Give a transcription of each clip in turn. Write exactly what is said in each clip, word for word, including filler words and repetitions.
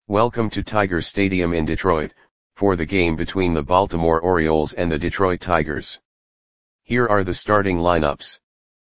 Welcome to Tiger Stadium in Detroit, for the game between the Baltimore Orioles and the Detroit Tigers. Here are the starting lineups.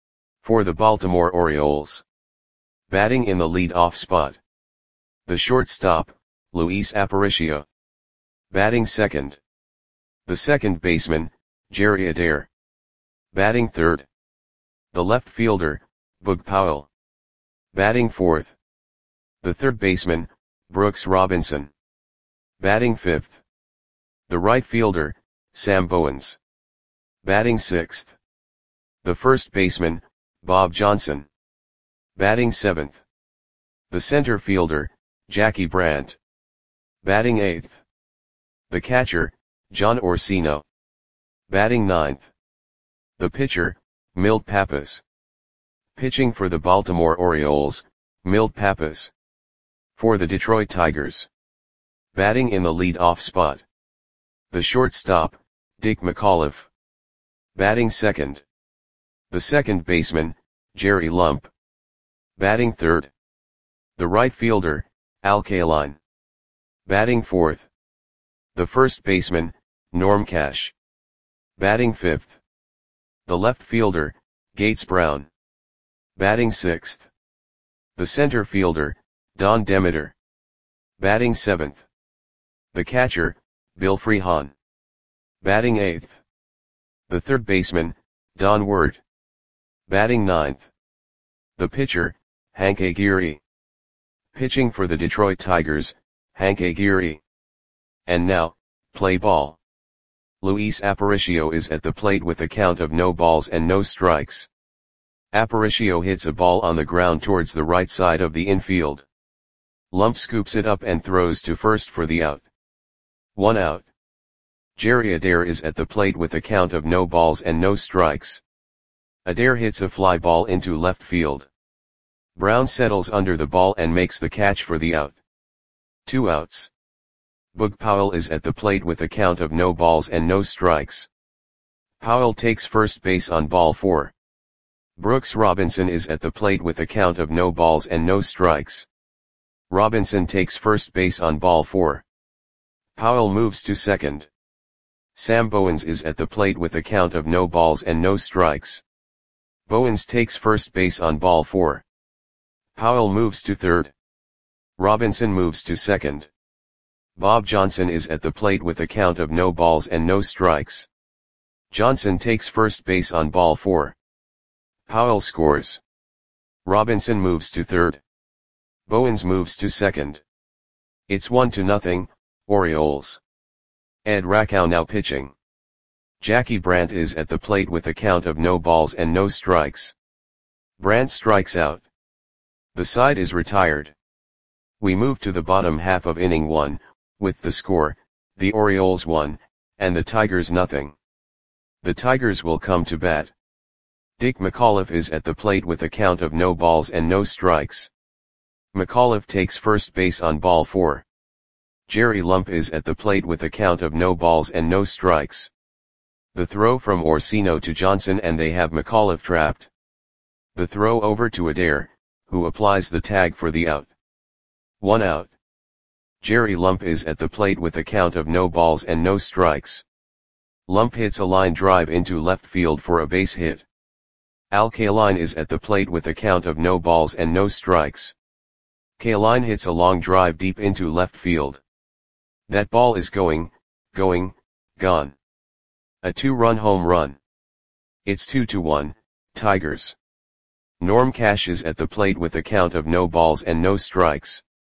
For the Baltimore Orioles. Batting in the lead-off spot. The shortstop, Luis Aparicio. Batting second. The second baseman, Jerry Adair. Batting third. The left fielder, Boog Powell. Batting fourth. The third baseman, Brooks Robinson. Batting fifth. The right fielder, Sam Bowens. Batting sixth. The first baseman, Bob Johnson. Batting seventh. The center fielder, Jackie Brandt. Batting eighth. The catcher, John Orsino. Batting ninth. The pitcher, Milt Pappas. Pitching for the Baltimore Orioles, Milt Pappas. For the Detroit Tigers. Batting in the lead-off spot. The shortstop, Dick McAuliffe. Batting second. The second baseman, Jerry Lump. Batting third. The right fielder, Al Kaline. Batting fourth. The first baseman, Norm Cash. Batting fifth. The left fielder, Gates Brown. Batting sixth. The center fielder, Don Demeter. Batting seventh. The catcher, Bill Freehan. Batting eighth. The third baseman, Don Word. Batting ninth. The pitcher, Hank Aguirre. Pitching for the Detroit Tigers, Hank Aguirre. And now, play ball. Luis Aparicio is at the plate with a count of no balls and no strikes. Aparicio hits a ball on the ground towards the right side of the infield. Lump scoops it up and throws to first for the out. One out. Jerry Adair is at the plate with a count of no balls and no strikes. Adair hits a fly ball into left field. Brown settles under the ball and makes the catch for the out. Two outs. Boog Powell is at the plate with a count of no balls and no strikes. Powell takes first base on ball four. Brooks Robinson is at the plate with a count of no balls and no strikes. Robinson takes first base on ball four. Powell moves to second. Sam Bowens is at the plate with a count of no balls and no strikes. Bowens takes first base on ball four. Powell moves to third. Robinson moves to second. Bob Johnson is at the plate with a count of no balls and no strikes. Johnson takes first base on ball four. Powell scores. Robinson moves to third. Bowens moves to second. It's one to nothing, Orioles. Ed Rakow now pitching. Jackie Brandt is at the plate with a count of no balls and no strikes. Brandt strikes out. The side is retired. We move to the bottom half of inning one, with the score, the Orioles one, and the Tigers nothing. The Tigers will come to bat. Dick McAuliffe is at the plate with a count of no balls and no strikes. McAuliffe takes first base on ball four. Jerry Lump is at the plate with a count of no balls and no strikes. The throw from Orsino to Johnson and they have McAuliffe trapped. The throw over to Adair, who applies the tag for the out. One out. Jerry Lump is at the plate with a count of no balls and no strikes. Lump hits a line drive into left field for a base hit. Al Kaline is at the plate with a count of no balls and no strikes. Kaline hits a long drive deep into left field. That ball is going, going, gone. A two-run home run. It's two to one, Tigers. Norm Cash is at the plate with a count of no balls and no strikes.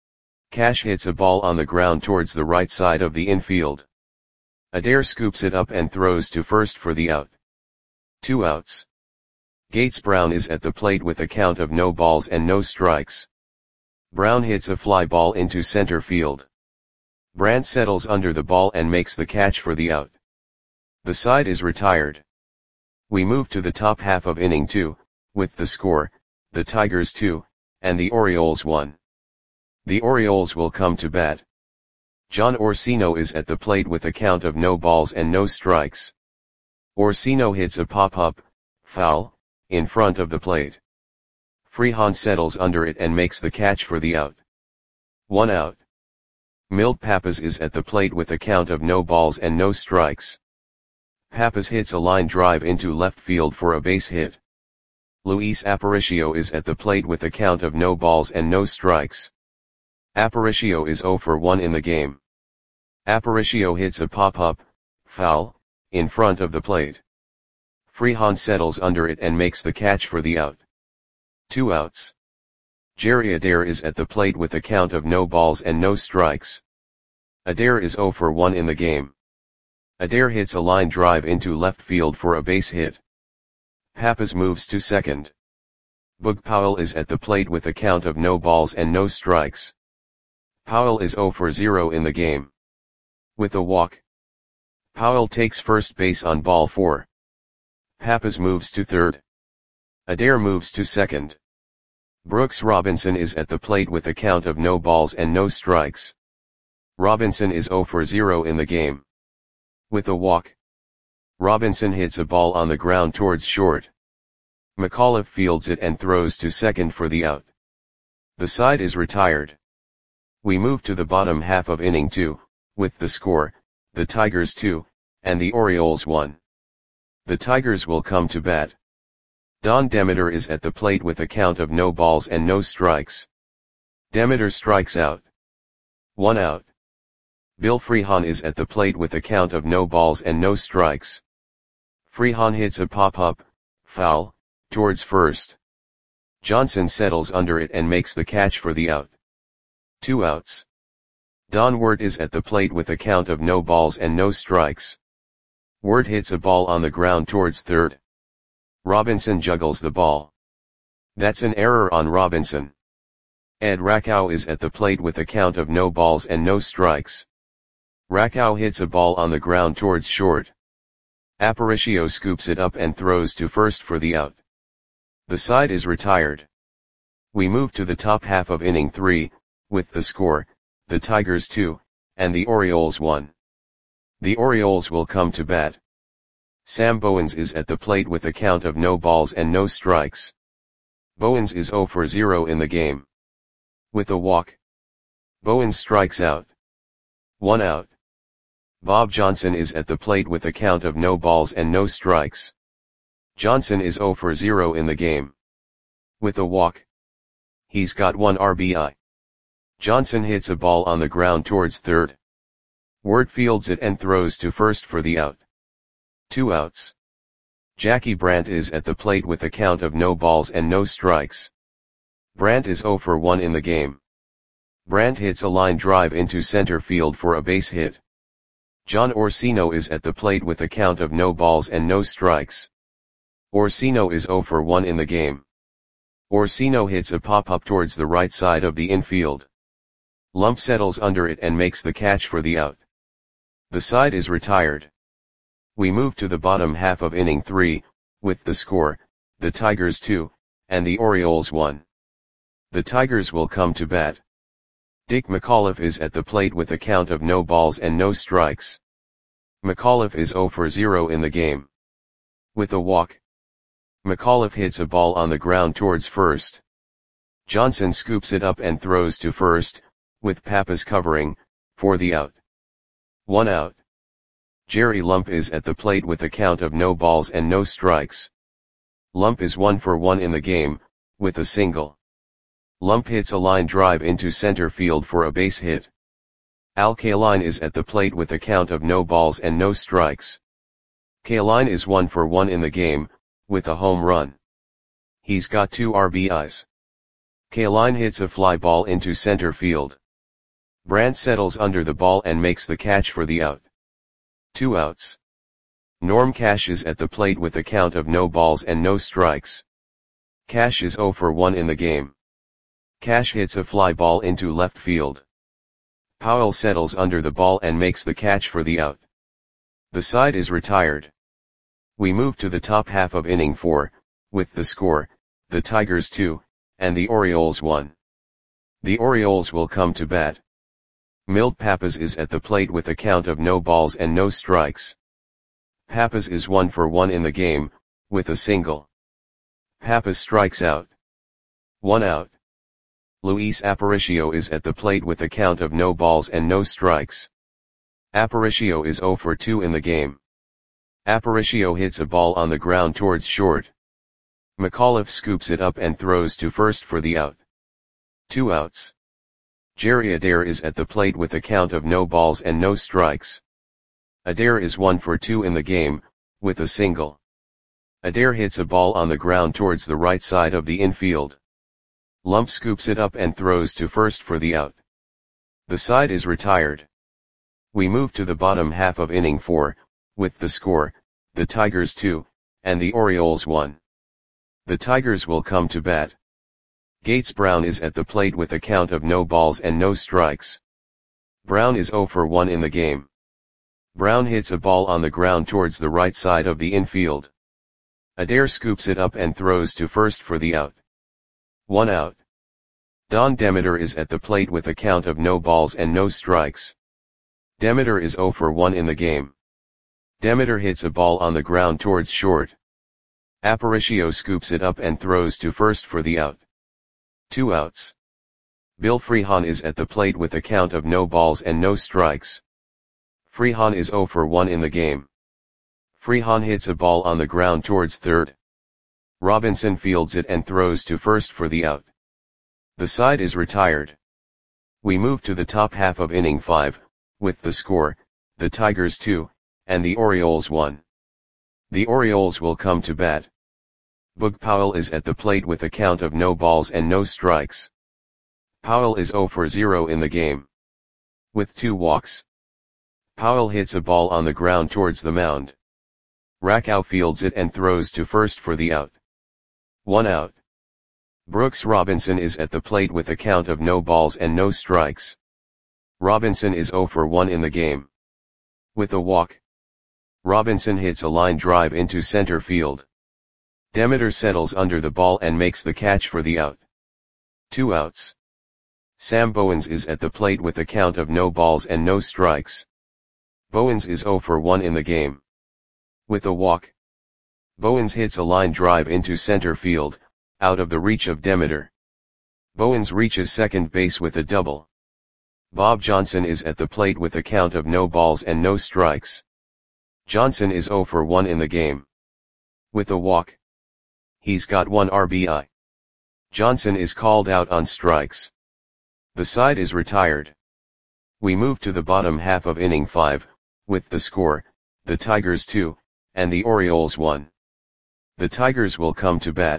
Cash hits a ball on the ground towards the right side of the infield. Adair scoops it up and throws to first for the out. Two outs. Gates Brown is at the plate with a count of no balls and no strikes. Brown hits a fly ball into center field. Brandt settles under the ball and makes the catch for the out. The side is retired. We move to the top half of inning two, with the score, the Tigers two, and the Orioles one. The Orioles will come to bat. John Orsino is at the plate with a count of no balls and no strikes. Orsino hits a pop-up, foul, in front of the plate. Freehan settles under it and makes the catch for the out. One out. Milt Pappas is at the plate with a count of no balls and no strikes. Pappas hits a line drive into left field for a base hit. Luis Aparicio is at the plate with a count of no balls and no strikes. Aparicio is zero for one in the game. Aparicio hits a pop-up, foul, in front of the plate. Frijan settles under it and makes the catch for the out. Two outs. Jerry Adair is at the plate with a count of no balls and no strikes. Adair is zero for one in the game. Adair hits a line drive into left field for a base hit. Pappas moves to second. Boog Powell is at the plate with a count of no balls and no strikes. Powell is zero for zero in the game. With a walk, Powell takes first base on ball four. Pappas moves to third. Adair moves to second. Brooks Robinson is at the plate with a count of no balls and no strikes. Robinson is zero for zero in the game. With a walk, Robinson hits a ball on the ground towards short. McAuliffe fields it and throws to second for the out. The side is retired. We move to the bottom half of inning two, with the score, the Tigers two, and the Orioles one. The Tigers will come to bat. Don Demeter is at the plate with a count of no balls and no strikes. Demeter strikes out. One out. Bill Frijan is at the plate with a count of no balls and no strikes. Frijan hits a pop-up, foul, towards first. Johnson settles under it and makes the catch for the out. Two outs. Don Wirt is at the plate with a count of no balls and no strikes. Wirt hits a ball on the ground towards third. Robinson juggles the ball. That's an error on Robinson. Ed Rakow is at the plate with a count of no balls and no strikes. Rakow hits a ball on the ground towards short. Aparicio scoops it up and throws to first for the out. The side is retired. We move to the top half of inning three, with the score, the Tigers two, and the Orioles one. The Orioles will come to bat. Sam Bowens is at the plate with a count of no balls and no strikes. Bowens is zero for zero in the game. With a walk, Bowens strikes out. One out. Bob Johnson is at the plate with a count of no balls and no strikes. Johnson is zero for zero in the game. With a walk, he's got one R B I. Johnson hits a ball on the ground towards third. Wirt fields it and throws to first for the out. Two outs. Jackie Brandt is at the plate with a count of no balls and no strikes. Brandt is zero for one in the game. Brandt hits a line drive into center field for a base hit. John Orsino is at the plate with a count of no balls and no strikes. Orsino is zero for one in the game. Orsino hits a pop-up towards the right side of the infield. Lump settles under it and makes the catch for the out. The side is retired. We move to the bottom half of inning three, with the score, the Tigers two, and the Orioles one. The Tigers will come to bat. Dick McAuliffe is at the plate with a count of no balls and no strikes. McAuliffe is zero for zero in the game. With a walk, McAuliffe hits a ball on the ground towards first. Johnson scoops it up and throws to first, with Pappas covering, for the out. One out. Jerry Lump is at the plate with a count of no balls and no strikes. Lump is one for one in the game, with a single. Lump hits a line drive into center field for a base hit. Al Kaline is at the plate with a count of no balls and no strikes. Kaline is one for one in the game, with a home run. He's got two R B Is. Kaline hits a fly ball into center field. Brandt settles under the ball and makes the catch for the out. Two outs. Norm Cash is at the plate with a count of no balls and no strikes. Cash is zero for one in the game. Cash hits a fly ball into left field. Powell settles under the ball and makes the catch for the out. The side is retired. We move to the top half of inning four, with the score, the Tigers two, and the Orioles one. The Orioles will come to bat. Milt Pappas is at the plate with a count of no balls and no strikes. Pappas is one for one in the game, with a single. Pappas strikes out. One out. Luis Aparicio is at the plate with a count of no balls and no strikes. Aparicio is zero for two in the game. Aparicio hits a ball on the ground towards short. McAuliffe scoops it up and throws to first for the out. Two outs. Jerry Adair is at the plate with a count of no balls and no strikes. Adair is one for two in the game, with a single. Adair hits a ball on the ground towards the right side of the infield. Lump scoops it up and throws to first for the out. The side is retired. We move to the bottom half of inning four, with the score, the Tigers two, and the Orioles one. The Tigers will come to bat. Gates Brown is at the plate with a count of no balls and no strikes. Brown is zero for one in the game. Brown hits a ball on the ground towards the right side of the infield. Adair scoops it up and throws to first for the out. One out. Don Demeter is at the plate with a count of no balls and no strikes. Demeter is zero for one in the game. Demeter hits a ball on the ground towards short. Aparicio scoops it up and throws to first for the out. Two outs. Bill Freehan is at the plate with a count of no balls and no strikes. Freehan is zero for one in the game. Freehan hits a ball on the ground towards third. Robinson fields it and throws to first for the out. The side is retired. We move to the top half of inning five, with the score, the Tigers two, and the Orioles one. The Orioles will come to bat. Boog Powell is at the plate with a count of no balls and no strikes. Powell is zero for zero in the game. With two walks. Powell hits a ball on the ground towards the mound. Rakow fields it and throws to first for the out. One out. Brooks Robinson is at the plate with a count of no balls and no strikes. Robinson is zero for one in the game. With a walk. Robinson hits a line drive into center field. Demeter settles under the ball and makes the catch for the out. Two outs. Sam Bowens is at the plate with a count of no balls and no strikes. Bowens is zero for one in the game. With a walk. Bowens hits a line drive into center field, out of the reach of Demeter. Bowens reaches second base with a double. Bob Johnson is at the plate with a count of no balls and no strikes. Johnson is zero for one in the game. With a walk. He's got one R B I. Johnson is called out on strikes. The side is retired. We move to the bottom half of inning five, with the score, the Tigers two, and the Orioles one. The Tigers will come to bat.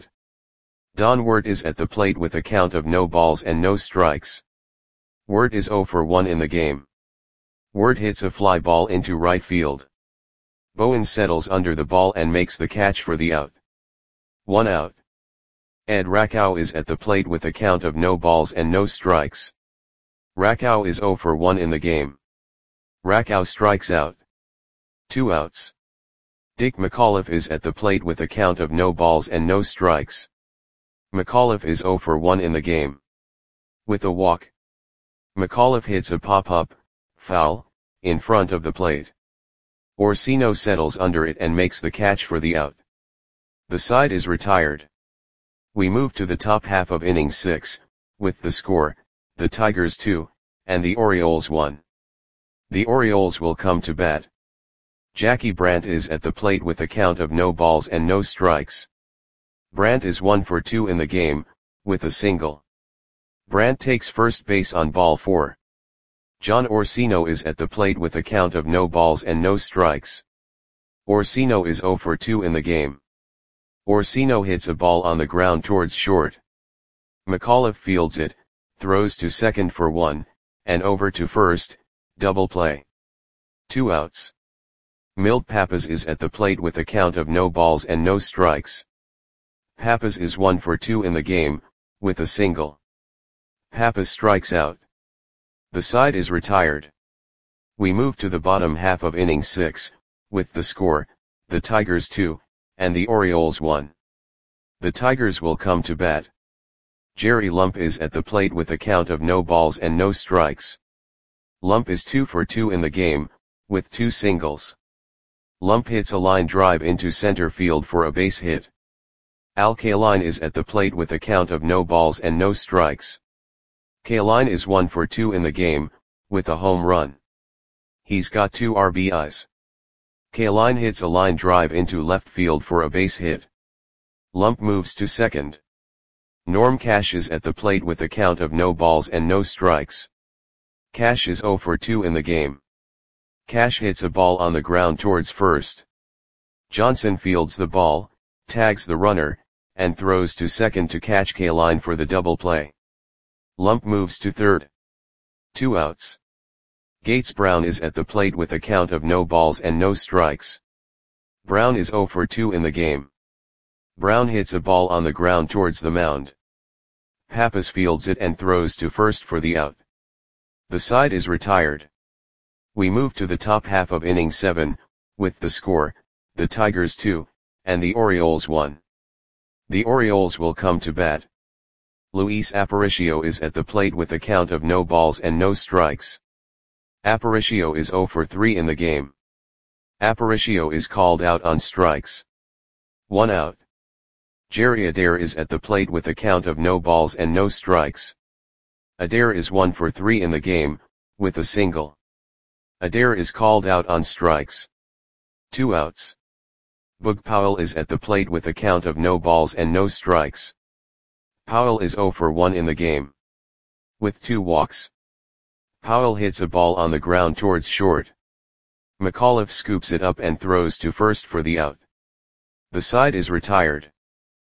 Don Wirt is at the plate with a count of no balls and no strikes. Wirt is zero for one in the game. Wirt hits a fly ball into right field. Bowens settles under the ball and makes the catch for the out. One out. Ed Rakow is at the plate with a count of no balls and no strikes. Rakow is zero for one in the game. Rakow strikes out. Two outs. Dick McAuliffe is at the plate with a count of no balls and no strikes. McAuliffe is zero for one in the game. With a walk. McAuliffe hits a pop-up, foul, in front of the plate. Orsino settles under it and makes the catch for the out. The side is retired. We move to the top half of inning six, with the score, the Tigers two, and the Orioles one. The Orioles will come to bat. Jackie Brandt is at the plate with a count of no balls and no strikes. Brandt is one for two in the game, with a single. Brandt takes first base on ball four. John Orsino is at the plate with a count of no balls and no strikes. Orsino is zero for two in the game. Orsino hits a ball on the ground towards short. McAuliffe fields it, throws to second for one, and over to first, double play. Two outs. Milt Pappas is at the plate with a count of no balls and no strikes. Pappas is one for two in the game, with a single. Pappas strikes out. The side is retired. We move to the bottom half of inning six, with the score, the Tigers two, and the Orioles one. The Tigers will come to bat. Jerry Lump is at the plate with a count of no balls and no strikes. Lump is two for two in the game, with two singles. Lump hits a line drive into center field for a base hit. Al Kaline is at the plate with a count of no balls and no strikes. Kaline is one for two in the game, with a home run. He's got two R B Is. Kaline hits a line drive into left field for a base hit. Lump moves to second. Norm Cash is at the plate with a count of no balls and no strikes. Cash is zero for two in the game. Cash hits a ball on the ground towards first. Johnson fields the ball, tags the runner, and throws to second to catch Kaline for the double play. Lump moves to third. Two outs. Gates Brown is at the plate with a count of no balls and no strikes. Brown is zero for two in the game. Brown hits a ball on the ground towards the mound. Pappas fields it and throws to first for the out. The side is retired. We move to the top half of inning seven, with the score, the Tigers two, and the Orioles one. The Orioles will come to bat. Luis Aparicio is at the plate with a count of no balls and no strikes. Aparicio is zero for three in the game. Aparicio is called out on strikes. One out. Jerry Adair is at the plate with a count of no balls and no strikes. Adair is one for three in the game, with a single. Adair is called out on strikes. Two outs. Boog Powell is at the plate with a count of no balls and no strikes. Powell is zero for one in the game. With two walks. Powell hits a ball on the ground towards short. McAuliffe scoops it up and throws to first for the out. The side is retired.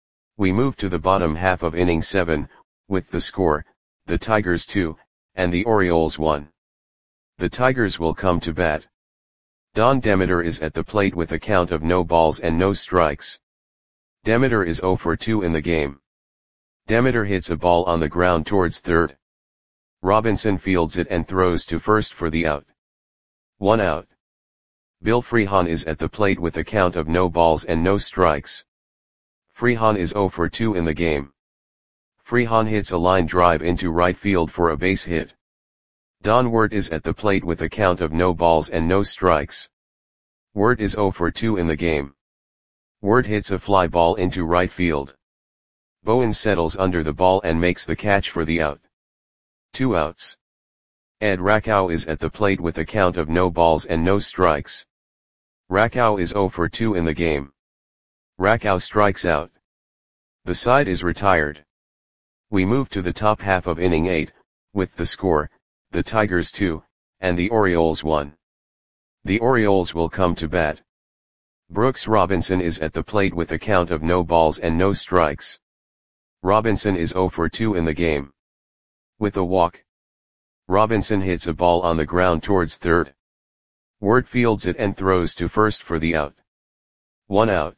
We move to the bottom half of inning seven, with the score, the Tigers two, and the Orioles one. The Tigers will come to bat. Don Demeter is at the plate with a count of no balls and no strikes. Demeter is zero for two in the game. Demeter hits a ball on the ground towards third. Robinson fields it and throws to first for the out. One out. Bill Freehan is at the plate with a count of no balls and no strikes. Freehan is zero for two in the game. Freehan hits a line drive into right field for a base hit. Don Wirt is at the plate with a count of no balls and no strikes. Wirt is zero for two in the game. Wirt hits a fly ball into right field. Bowens settles under the ball and makes the catch for the out. Two outs. Ed Rakow is at the plate with a count of no balls and no strikes. Rakow is zero for two in the game. Rakow strikes out. The side is retired. We move to the top half of inning eight, with the score, the Tigers two, and the Orioles one. The Orioles will come to bat. Brooks Robinson is at the plate with a count of no balls and no strikes. Robinson is zero for two in the game. With a walk. Robinson hits a ball on the ground towards third. Wirt fields it and throws to first for the out. One out.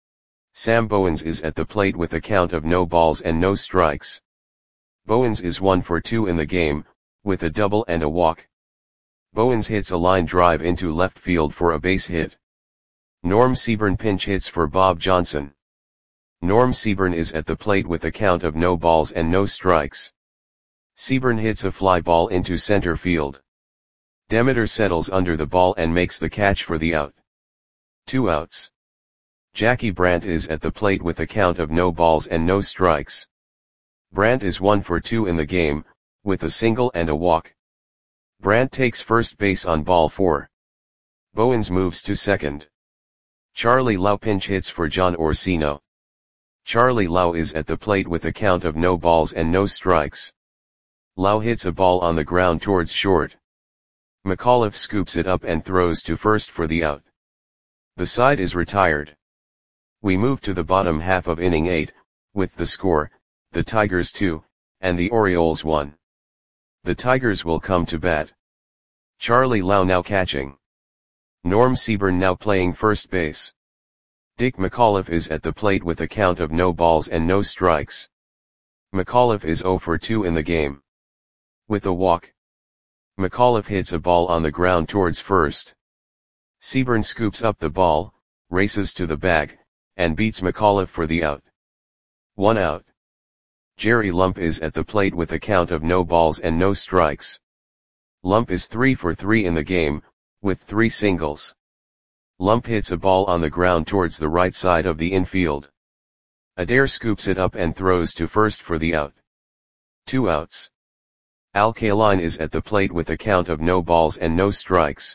Sam Bowens is at the plate with a count of no balls and no strikes. Bowens is one for two in the game, with a double and a walk. Bowens hits a line drive into left field for a base hit. Norm Seaburn pinch hits for Bob Johnson. Norm Seaburn is at the plate with a count of no balls and no strikes. Seaburn hits a fly ball into center field. Demeter settles under the ball and makes the catch for the out. Two outs. Jackie Brandt is at the plate with a count of no balls and no strikes. Brandt is one for two in the game, with a single and a walk. Brandt takes first base on ball four. Bowens moves to second. Charlie Lau pinch hits for John Orsino. Charlie Lau is at the plate with a count of no balls and no strikes. Lau hits a ball on the ground towards short. McAuliffe scoops it up and throws to first for the out. The side is retired. We move to the bottom half of inning eight, with the score, the Tigers two, and the Orioles one. The Tigers will come to bat. Charlie Lau now catching. Norm Seaburn now playing first base. Dick McAuliffe is at the plate with a count of no balls and no strikes. McAuliffe is zero for two in the game. With a walk. McAuliffe hits a ball on the ground towards first. Seaburn scoops up the ball, races to the bag, and beats McAuliffe for the out. One out. Jerry Lump is at the plate with a count of no balls and no strikes. Lump is three for three in the game, with three singles. Lump hits a ball on the ground towards the right side of the infield. Adair scoops it up and throws to first for the out. Two outs. Al Kaline is at the plate with a count of no balls and no strikes.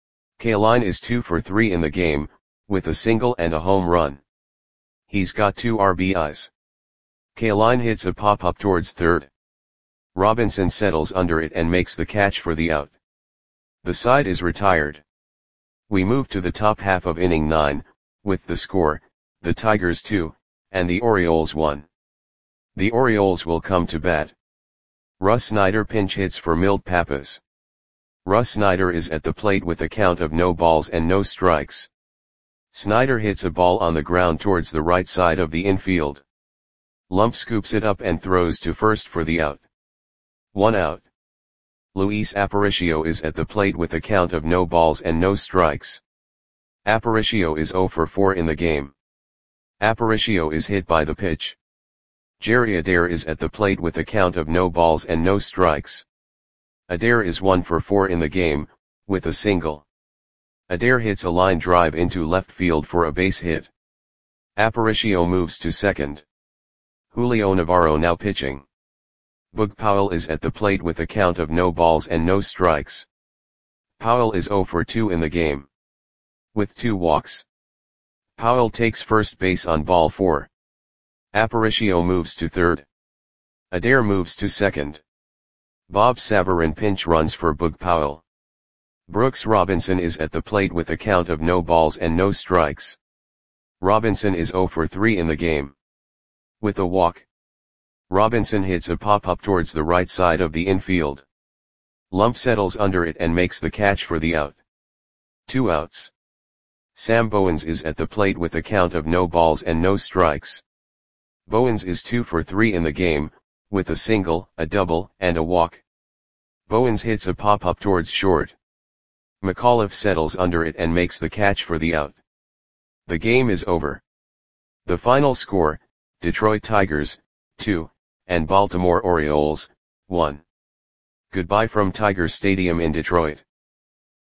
Kaline is two for three in the game, with a single and a home run. He's got two R B Is. Kaline hits a pop-up towards third. Robinson settles under it and makes the catch for the out. The side is retired. We move to the top half of inning nine, with the score, the Tigers two, and the Orioles one. The Orioles will come to bat. Russ Snyder pinch hits for Milt Pappas. Russ Snyder is at the plate with a count of no balls and no strikes. Snyder hits a ball on the ground towards the right side of the infield. Lump scoops it up and throws to first for the out. One out. Luis Aparicio is at the plate with a count of no balls and no strikes. Aparicio is zero for four in the game. Aparicio is hit by the pitch. Jerry Adair is at the plate with a count of no balls and no strikes. Adair is one for four in the game, with a single. Adair hits a line drive into left field for a base hit. Aparicio moves to second. Julio Navarro now pitching. Boog Powell is at the plate with a count of no balls and no strikes. Powell is zero for two in the game. With two walks. Powell takes first base on ball four. Aparicio moves to third. Adair moves to second. Bob Savarin pinch runs for Boog Powell. Brooks Robinson is at the plate with a count of no balls and no strikes. Robinson is zero for three in the game. With a walk. Robinson hits a pop-up towards the right side of the infield. Lump settles under it and makes the catch for the out. Two outs. Sam Bowens is at the plate with a count of no balls and no strikes. Bowens is two for three in the game, with a single, a double, and a walk. Bowens hits a pop-up towards short. McAuliffe settles under it and makes the catch for the out. The game is over. The final score, Detroit Tigers, two, and Baltimore Orioles, one. Goodbye from Tiger Stadium in Detroit.